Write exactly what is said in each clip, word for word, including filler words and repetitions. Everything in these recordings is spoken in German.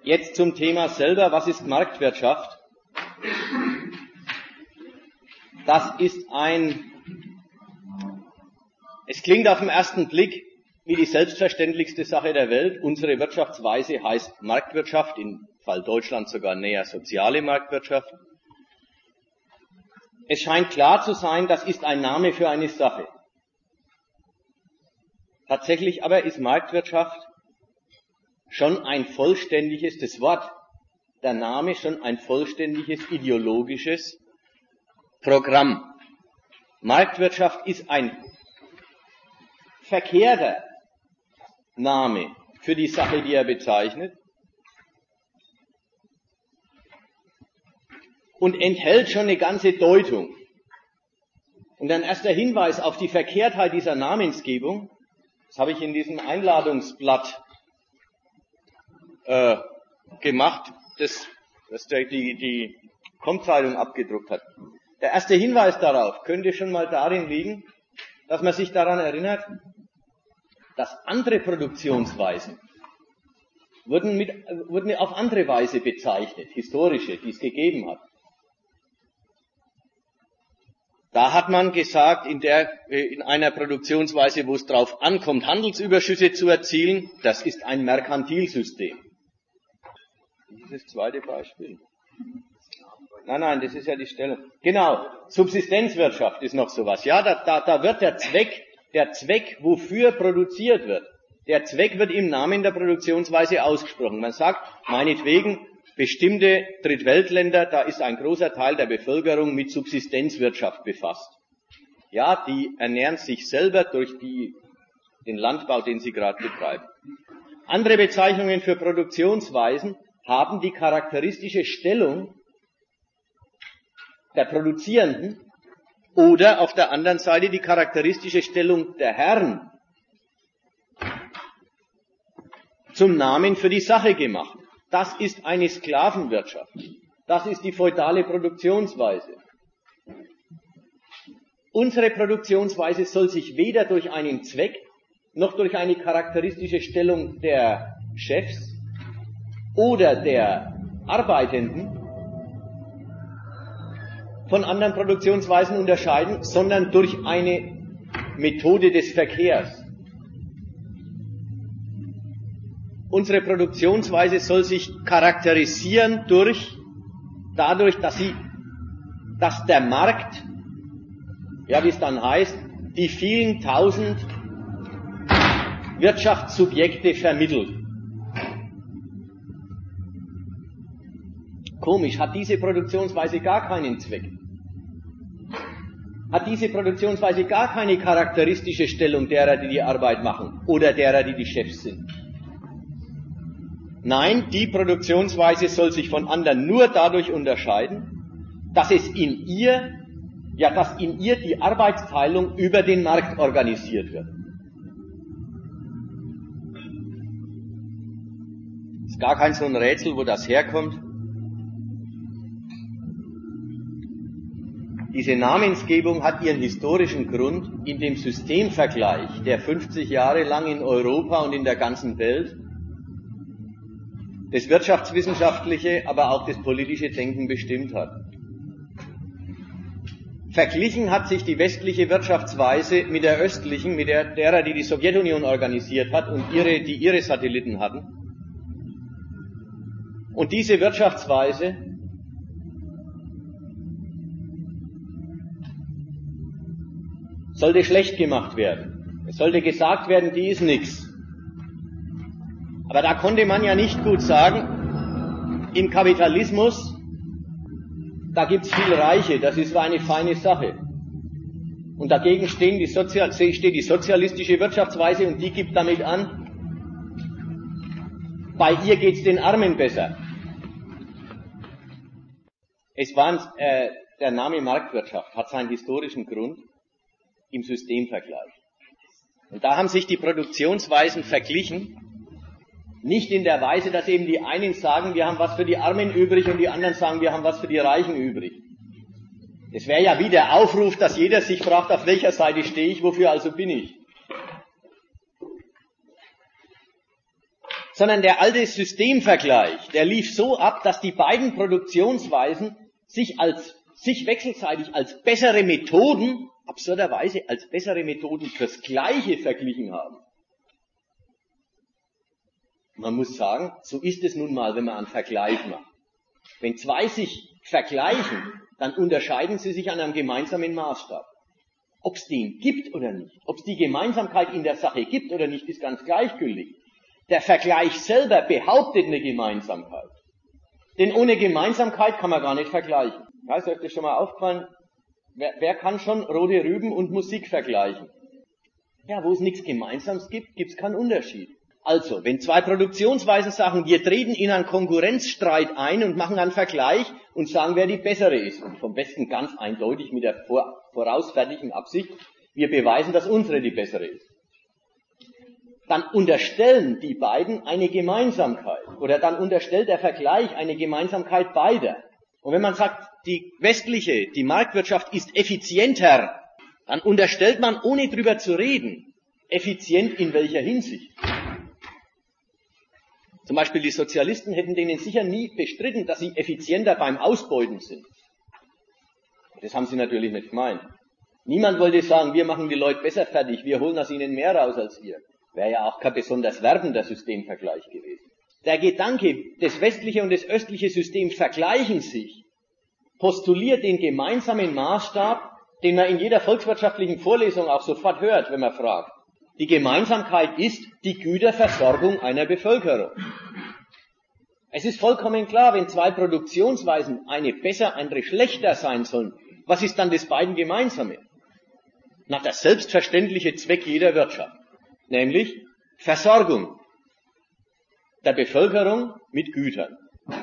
Jetzt zum Thema selber, was ist Marktwirtschaft? Das ist ein, es klingt auf den ersten Blick wie die selbstverständlichste Sache der Welt. Unsere Wirtschaftsweise heißt Marktwirtschaft, im Fall Deutschland sogar näher soziale Marktwirtschaft. Es scheint klar zu sein, das ist ein Name für eine Sache. Tatsächlich aber ist Marktwirtschaft schon ein vollständiges, das Wort, der Name schon ein vollständiges ideologisches Programm. Marktwirtschaft ist ein verkehrter Name für die Sache, die er bezeichnet, und enthält schon eine ganze Deutung. Und ein erster Hinweis auf die Verkehrtheit dieser Namensgebung, das habe ich in diesem Einladungsblatt äh, gemacht, das, das der, die, die Komp-Zeitung abgedruckt hat. Der erste Hinweis darauf könnte schon mal darin liegen, dass man sich daran erinnert, dass andere Produktionsweisen wurden, mit, wurden auf andere Weise bezeichnet, historische, die es gegeben hat. Da hat man gesagt, in, der, in einer Produktionsweise, wo es drauf ankommt, Handelsüberschüsse zu erzielen, das ist ein Merkantilsystem. Dieses zweite Beispiel. Nein, nein, das ist ja die Stelle. Genau, Subsistenzwirtschaft ist noch sowas. Ja, da, da, da wird der Zweck, der Zweck, wofür produziert wird, der Zweck wird im Namen der Produktionsweise ausgesprochen. Man sagt, meinetwegen, bestimmte Drittweltländer, da ist ein großer Teil der Bevölkerung mit Subsistenzwirtschaft befasst. Ja, die ernähren sich selber durch die, den Landbau, den sie gerade betreiben. Andere Bezeichnungen für Produktionsweisen haben die charakteristische Stellung der Produzierenden oder auf der anderen Seite die charakteristische Stellung der Herren zum Namen für die Sache gemacht. Das ist eine Sklavenwirtschaft. Das ist die feudale Produktionsweise. Unsere Produktionsweise soll sich weder durch einen Zweck noch durch eine charakteristische Stellung der Chefs oder der Arbeitenden von anderen Produktionsweisen unterscheiden, sondern durch eine Methode des Verkehrs. Unsere Produktionsweise soll sich charakterisieren durch, dadurch, dass sie, dass der Markt, ja, wie es dann heißt, die vielen tausend Wirtschaftssubjekte vermittelt. Komisch, hat diese Produktionsweise gar keinen Zweck? Hat diese Produktionsweise gar keine charakteristische Stellung derer, die die Arbeit machen oder derer, die die Chefs sind? Nein, die Produktionsweise soll sich von anderen nur dadurch unterscheiden, dass es in ihr, ja, dass in ihr die Arbeitsteilung über den Markt organisiert wird. Ist gar kein so ein Rätsel, wo das herkommt. Diese Namensgebung hat ihren historischen Grund in dem Systemvergleich, der fünfzig Jahre lang in Europa und in der ganzen Welt das wirtschaftswissenschaftliche, aber auch das politische Denken bestimmt hat. Verglichen hat sich die westliche Wirtschaftsweise mit der östlichen, mit der derer, die die Sowjetunion organisiert hat und ihre, die ihre Satelliten hatten. Und diese Wirtschaftsweise sollte schlecht gemacht werden. Es sollte gesagt werden, die ist nix. Aber da konnte man ja nicht gut sagen, im Kapitalismus, da gibt's viel Reiche, das ist eine feine Sache. Und dagegen stehen die Sozial- steht die sozialistische Wirtschaftsweise und die gibt damit an, bei ihr geht's den Armen besser. Es war, äh, der Name Marktwirtschaft hat seinen historischen Grund im Systemvergleich. Und da haben sich die Produktionsweisen verglichen, nicht in der Weise, dass eben die einen sagen, wir haben was für die Armen übrig und die anderen sagen, wir haben was für die Reichen übrig. Es wäre ja wie der Aufruf, dass jeder sich fragt, auf welcher Seite stehe ich, wofür also bin ich. Sondern der alte Systemvergleich, der lief so ab, dass die beiden Produktionsweisen sich als, sich wechselseitig als bessere Methoden, absurderweise als bessere Methoden fürs Gleiche verglichen haben. Man muss sagen, so ist es nun mal, wenn man einen Vergleich macht. Wenn zwei sich vergleichen, dann unterscheiden sie sich an einem gemeinsamen Maßstab. Ob es den gibt oder nicht, ob es die Gemeinsamkeit in der Sache gibt oder nicht, ist ganz gleichgültig. Der Vergleich selber behauptet eine Gemeinsamkeit. Denn ohne Gemeinsamkeit kann man gar nicht vergleichen. Ja, ist euch das schon mal aufgefallen? Wer, wer kann schon rote Rüben und Musik vergleichen? Ja, wo es nichts Gemeinsames gibt, gibt es keinen Unterschied. Also, wenn zwei Produktionsweisen sagen, wir treten in einen Konkurrenzstreit ein und machen einen Vergleich und sagen, wer die bessere ist, und vom Besten ganz eindeutig mit der vorausfertigen Absicht, wir beweisen, dass unsere die bessere ist, dann unterstellen die beiden eine Gemeinsamkeit, oder dann unterstellt der Vergleich eine Gemeinsamkeit beider. Und wenn man sagt, die westliche, die Marktwirtschaft ist effizienter, dann unterstellt man, ohne drüber zu reden, effizient in welcher Hinsicht. Zum Beispiel die Sozialisten hätten denen sicher nie bestritten, dass sie effizienter beim Ausbeuten sind. Das haben sie natürlich nicht gemeint. Niemand wollte sagen, wir machen die Leute besser fertig, wir holen aus ihnen mehr raus als ihr. Wäre ja auch kein besonders werbender Systemvergleich gewesen. Der Gedanke, das westliche und das östliche System vergleichen sich, postuliert den gemeinsamen Maßstab, den man in jeder volkswirtschaftlichen Vorlesung auch sofort hört, wenn man fragt. Die Gemeinsamkeit ist die Güterversorgung einer Bevölkerung. Es ist vollkommen klar, wenn zwei Produktionsweisen, eine besser, andere schlechter sein sollen, was ist dann das beiden Gemeinsame? Na, der selbstverständliche Zweck jeder Wirtschaft, nämlich Versorgung der Bevölkerung mit Gütern.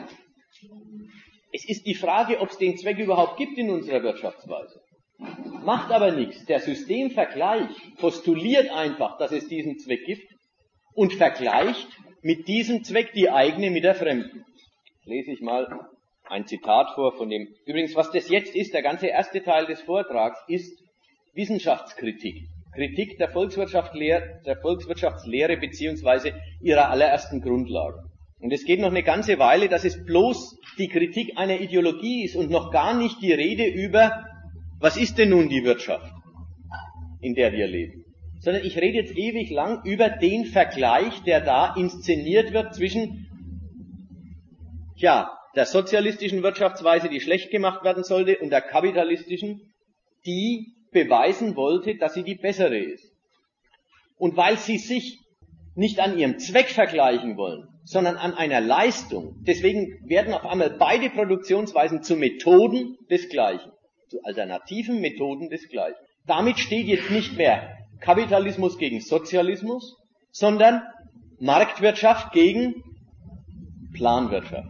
Es ist die Frage, ob es den Zweck überhaupt gibt in unserer Wirtschaftsweise. Macht aber nichts. Der Systemvergleich postuliert einfach, dass es diesen Zweck gibt und vergleicht mit diesem Zweck die eigene mit der fremden. Lese ich mal ein Zitat vor von dem. Übrigens, was das jetzt ist, der ganze erste Teil des Vortrags, ist Wissenschaftskritik. Kritik der Volkswirtschaftslehre, der Volkswirtschaftslehre beziehungsweise ihrer allerersten Grundlagen. Und es geht noch eine ganze Weile, dass es bloß die Kritik einer Ideologie ist und noch gar nicht die Rede über, was ist denn nun die Wirtschaft, in der wir leben? Sondern ich rede jetzt ewig lang über den Vergleich, der da inszeniert wird zwischen, tja, der sozialistischen Wirtschaftsweise, die schlecht gemacht werden sollte, und der kapitalistischen, die beweisen wollte, dass sie die bessere ist. Und weil sie sich nicht an ihrem Zweck vergleichen wollen, sondern an einer Leistung, deswegen werden auf einmal beide Produktionsweisen zu Methoden des Gleichen. Zu alternativen Methoden des Gleichen. Damit steht jetzt nicht mehr Kapitalismus gegen Sozialismus, sondern Marktwirtschaft gegen Planwirtschaft.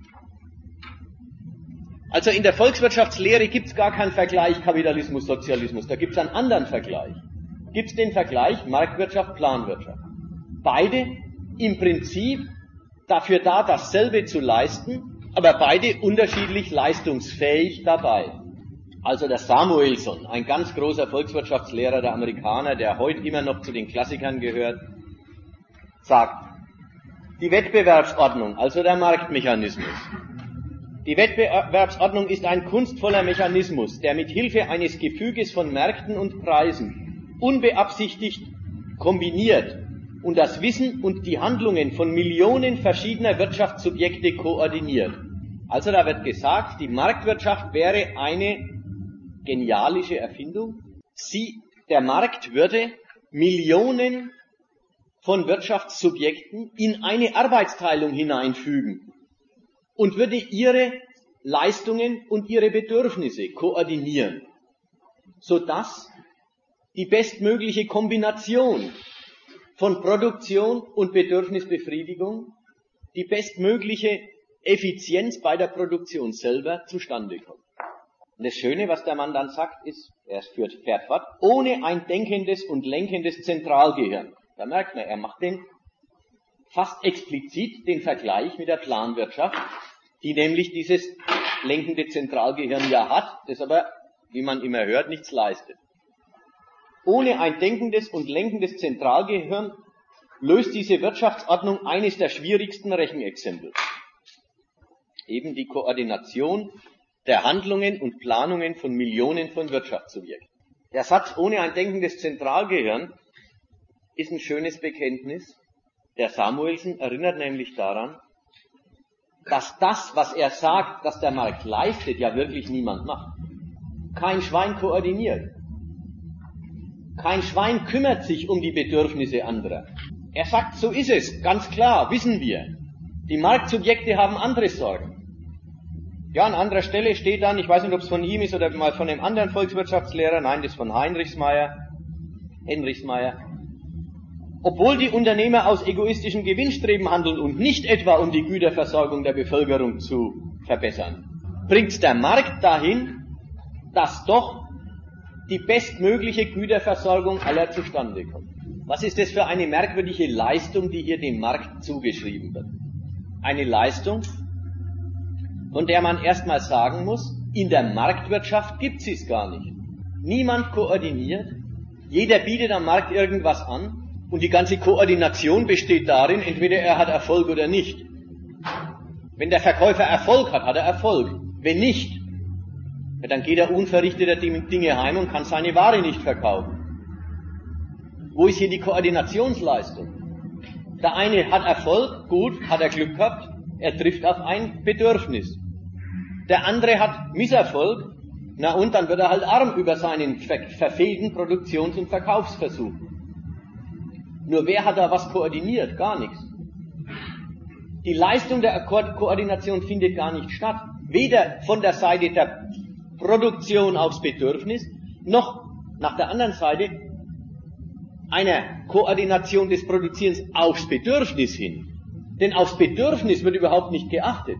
Also in der Volkswirtschaftslehre gibt es gar keinen Vergleich Kapitalismus, Sozialismus, da gibt es einen anderen Vergleich. Gibt es den Vergleich Marktwirtschaft, Planwirtschaft. Beide im Prinzip dafür da, dasselbe zu leisten, aber beide unterschiedlich leistungsfähig dabei. Also der Samuelson, ein ganz großer Volkswirtschaftslehrer der Amerikaner, der heute immer noch zu den Klassikern gehört, sagt, die Wettbewerbsordnung, also der Marktmechanismus. Die Wettbewerbsordnung ist ein kunstvoller Mechanismus, der mit Hilfe eines Gefüges von Märkten und Preisen unbeabsichtigt kombiniert und das Wissen und die Handlungen von Millionen verschiedener Wirtschaftssubjekte koordiniert. Also da wird gesagt, die Marktwirtschaft wäre eine genialische Erfindung. Sie, der Markt würde Millionen von Wirtschaftssubjekten in eine Arbeitsteilung hineinfügen und würde ihre Leistungen und ihre Bedürfnisse koordinieren, sodass die bestmögliche Kombination von Produktion und Bedürfnisbefriedigung, die bestmögliche Effizienz bei der Produktion selber zustande kommt. Und das Schöne, was der Mann dann sagt, ist, er führt, fährt fort, ohne ein denkendes und lenkendes Zentralgehirn. Da merkt man, er macht den fast explizit den Vergleich mit der Planwirtschaft, die nämlich dieses lenkende Zentralgehirn ja hat, das aber, wie man immer hört, nichts leistet. Ohne ein denkendes und lenkendes Zentralgehirn löst diese Wirtschaftsordnung eines der schwierigsten Rechenexempel. Eben die Koordination der Handlungen und Planungen von Millionen von Wirtschaftssubjekten. Der Satz ohne ein denkendes Zentralgehirn ist ein schönes Bekenntnis. Der Samuelson erinnert nämlich daran, dass das, was er sagt, dass der Markt leistet, ja wirklich niemand macht. Kein Schwein koordiniert. Kein Schwein kümmert sich um die Bedürfnisse anderer. Er sagt, so ist es, ganz klar, wissen wir. Die Marktsubjekte haben andere Sorgen. Ja, an anderer Stelle steht dann, ich weiß nicht, ob es von ihm ist oder mal von einem anderen Volkswirtschaftslehrer, nein, das ist von Heinrichsmeyer, Henrichsmeyer. Obwohl die Unternehmer aus egoistischem Gewinnstreben handeln und nicht etwa um die Güterversorgung der Bevölkerung zu verbessern, bringt der Markt dahin, dass doch die bestmögliche Güterversorgung aller zustande kommt. Was ist das für eine merkwürdige Leistung, die hier dem Markt zugeschrieben wird? Eine Leistung, von der man erstmal sagen muss, in der Marktwirtschaft gibt es gar nicht. Niemand koordiniert, jeder bietet am Markt irgendwas an und die ganze Koordination besteht darin, entweder er hat Erfolg oder nicht. Wenn der Verkäufer Erfolg hat, hat er Erfolg. Wenn nicht, ja, dann geht er unverrichteter Dinge heim und kann seine Ware nicht verkaufen. Wo ist hier die Koordinationsleistung? Der eine hat Erfolg, gut, hat er Glück gehabt, er trifft auf ein Bedürfnis. Der andere hat Misserfolg, na und dann wird er halt arm über seinen ver- verfehlten Produktions- und Verkaufsversuch. Nur wer hat da was koordiniert? Gar nichts. Die Leistung der Ko- Koordination findet gar nicht statt. Weder von der Seite der Produktion aufs Bedürfnis, noch nach der anderen Seite einer Koordination des Produzierens aufs Bedürfnis hin. Denn aufs Bedürfnis wird überhaupt nicht geachtet.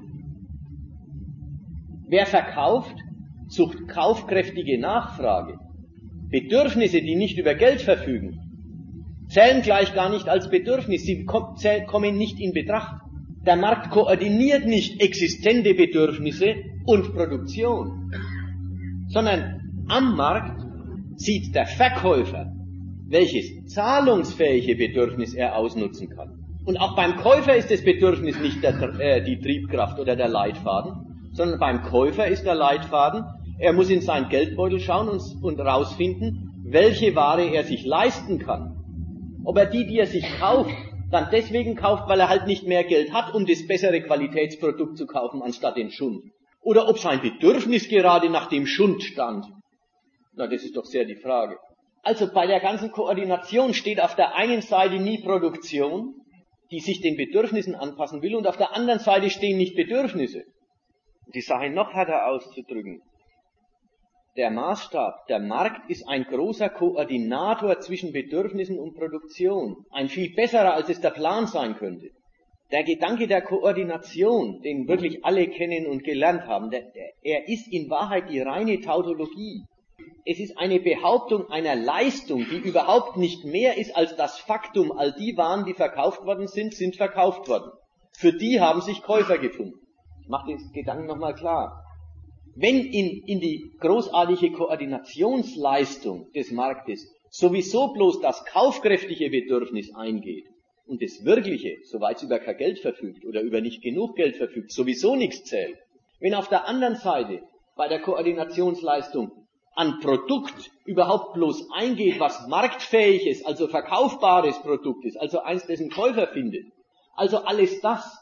Wer verkauft, sucht kaufkräftige Nachfrage. Bedürfnisse, die nicht über Geld verfügen, zählen gleich gar nicht als Bedürfnis, sie kommen nicht in Betracht. Der Markt koordiniert nicht existente Bedürfnisse und Produktion, sondern am Markt sieht der Verkäufer, welches zahlungsfähige Bedürfnis er ausnutzen kann. Und auch beim Käufer ist das Bedürfnis nicht der, äh, die Triebkraft oder der Leitfaden, sondern beim Käufer ist der Leitfaden, er muss in seinen Geldbeutel schauen und, und rausfinden, welche Ware er sich leisten kann. Ob er die, die er sich kauft, dann deswegen kauft, weil er halt nicht mehr Geld hat, um das bessere Qualitätsprodukt zu kaufen, anstatt den Schund. Oder ob sein Bedürfnis gerade nach dem Schund stand. Na, das ist doch sehr die Frage. Also bei der ganzen Koordination steht auf der einen Seite nie Produktion, die sich den Bedürfnissen anpassen will, und auf der anderen Seite stehen nicht Bedürfnisse. Die Sache noch härter auszudrücken. Der Maßstab, der Markt ist ein großer Koordinator zwischen Bedürfnissen und Produktion. Ein viel besserer, als es der Plan sein könnte. Der Gedanke der Koordination, den wirklich alle kennen und gelernt haben, der, der, er ist in Wahrheit die reine Tautologie. Es ist eine Behauptung einer Leistung, die überhaupt nicht mehr ist als das Faktum, all die Waren, die verkauft worden sind, sind verkauft worden. Für die haben sich Käufer gefunden. Ich mache den Gedanken nochmal klar. Wenn in, in die großartige Koordinationsleistung des Marktes sowieso bloß das kaufkräftige Bedürfnis eingeht und das wirkliche, soweit es über kein Geld verfügt oder über nicht genug Geld verfügt, sowieso nichts zählt, wenn auf der anderen Seite bei der Koordinationsleistung an Produkt überhaupt bloß eingeht, was marktfähiges, also verkaufbares Produkt ist, also eins, dessen Käufer findet, also alles das,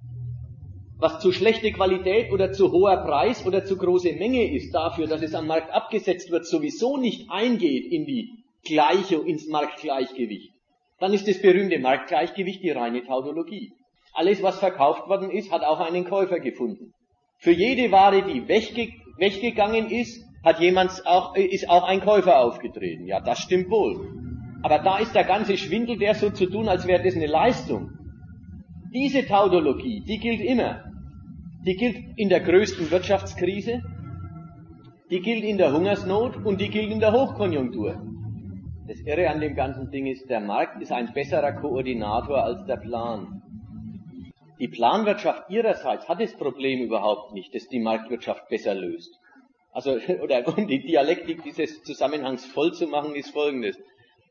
was zu schlechte Qualität oder zu hoher Preis oder zu große Menge ist dafür, dass es am Markt abgesetzt wird, sowieso nicht eingeht in die Gleiche, ins Marktgleichgewicht, dann ist das berühmte Marktgleichgewicht die reine Tautologie. Alles, was verkauft worden ist, hat auch einen Käufer gefunden. Für jede Ware, die wegge- weggegangen ist, hat jemand auch, ist auch ein Käufer aufgetreten. Ja, das stimmt wohl. Aber da ist der ganze Schwindel, der so zu tun, als wäre das eine Leistung. Diese Tautologie, die gilt immer. Die gilt in der größten Wirtschaftskrise, die gilt in der Hungersnot und die gilt in der Hochkonjunktur. Das Irre an dem ganzen Ding ist, der Markt ist ein besserer Koordinator als der Plan. Die Planwirtschaft ihrerseits hat das Problem überhaupt nicht, dass die Marktwirtschaft besser löst. Also, oder um die Dialektik dieses Zusammenhangs voll zu machen, ist Folgendes.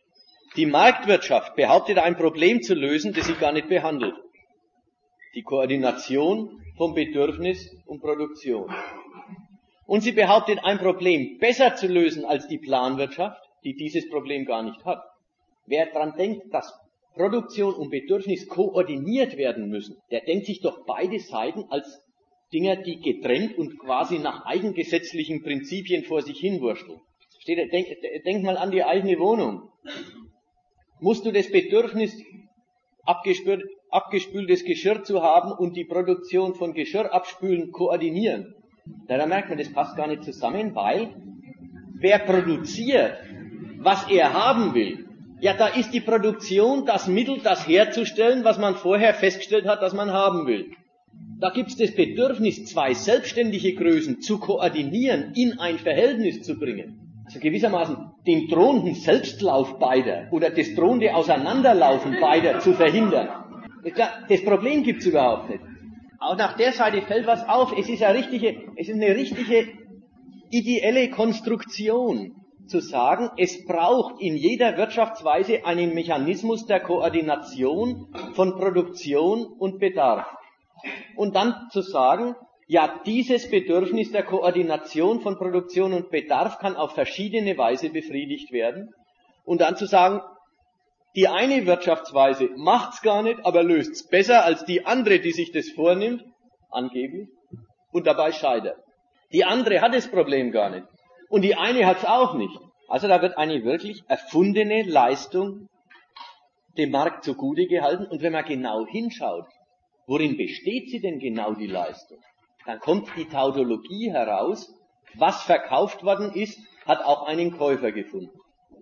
Die Marktwirtschaft behauptet ein Problem zu lösen, das sie gar nicht behandelt. Die Koordination von Bedürfnis und Produktion. Und sie behauptet ein Problem besser zu lösen als die Planwirtschaft, die dieses Problem gar nicht hat. Wer daran denkt, dass Produktion und Bedürfnis koordiniert werden müssen, der denkt sich doch beide Seiten als Dinger, die getrennt und quasi nach eigengesetzlichen Prinzipien vor sich hinwurschteln. Steht, denk, denk mal an die eigene Wohnung. Musst du das Bedürfnis, abgespült, abgespültes Geschirr zu haben und die Produktion von Geschirrabspülen koordinieren? Ja, da merkt man, das passt gar nicht zusammen, weil wer produziert, was er haben will, ja, da ist die Produktion das Mittel, das herzustellen, was man vorher festgestellt hat, dass man haben will. Da gibt es das Bedürfnis, zwei selbstständige Größen zu koordinieren, in ein Verhältnis zu bringen. Also gewissermaßen den drohenden Selbstlauf beider oder das drohende Auseinanderlaufen beider zu verhindern. Das Problem gibt's überhaupt nicht. Auch nach der Seite fällt was auf. Es ist eine richtige, es ist eine richtige ideelle Konstruktion, zu sagen, es braucht in jeder Wirtschaftsweise einen Mechanismus der Koordination von Produktion und Bedarf. Und dann zu sagen, ja, dieses Bedürfnis der Koordination von Produktion und Bedarf kann auf verschiedene Weise befriedigt werden. Und dann zu sagen, die eine Wirtschaftsweise macht's gar nicht, aber löst's besser als die andere, die sich das vornimmt, angeblich, und dabei scheitert. Die andere hat das Problem gar nicht. Und die eine hat's auch nicht. Also da wird eine wirklich erfundene Leistung dem Markt zugute gehalten. Und wenn man genau hinschaut, worin besteht sie denn genau, die Leistung? Dann kommt die Tautologie heraus, was verkauft worden ist, hat auch einen Käufer gefunden.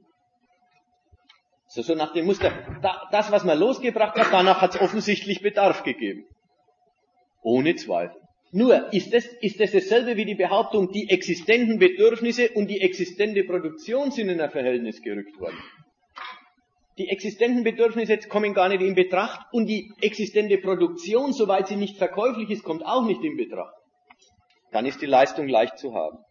So, so nach dem Muster, da, das, was man losgebracht hat, danach hat es offensichtlich Bedarf gegeben. Ohne Zweifel. Nur, ist das, ist das dasselbe wie die Behauptung, die existenten Bedürfnisse und die existente Produktion sind in ein Verhältnis gerückt worden? Die existenten Bedürfnisse kommen gar nicht in Betracht und die existente Produktion, soweit sie nicht verkäuflich ist, kommt auch nicht in Betracht. Dann ist die Leistung leicht zu haben.